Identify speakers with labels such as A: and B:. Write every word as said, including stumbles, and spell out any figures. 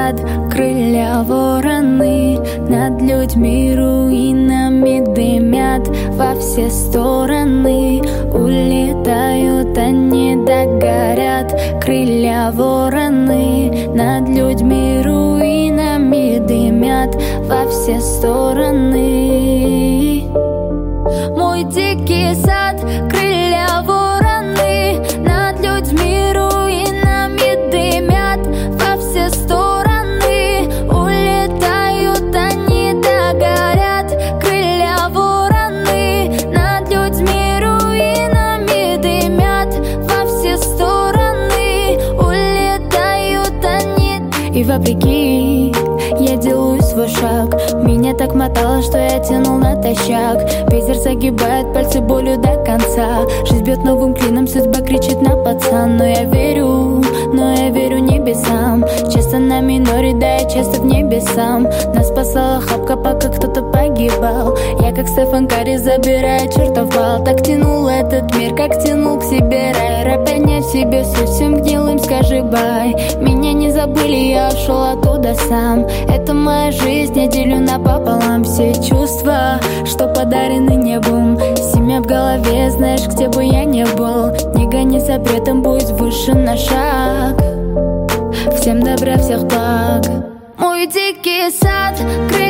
A: сад, крылья вороны, над людьми руинами дымят во все стороны. Улетают, они догорят, крылья вороны, над людьми руинами дымят во все стороны. Мой дикий сад, крылья вороны, над людьми руинами дымят во все стороны. Улетают, они догорят, крылья вороны, над людьми руинами дымят во все стороны. Улетают они. И вопреки я делаю свой шаг, меня так мотало, что я тянул натощак. Ветер загибает пальцы болью до конца. Жизнь бьет новым клином, судьба кричит на пацан. Но я верю, но я верю небесам. Часто на миноре, да я часто в небесам. Нас спасала хапка, пока кто-то погибал. Я как Стефан Карри забираю чертов бал. Так тянул этот мир, как тянул к себе рай. Ропяня в себе суть, всем гнилым скажи бай. Меня не забыли, я ушел оттуда сам. Это моя жизнь, я делю напополам. Все чувства, что подарены небом. Семья в голове, знаешь, где бы я не был. Не гони запретом, будь выше на шаг. Всем добра, всех благ. Мой дикий сад,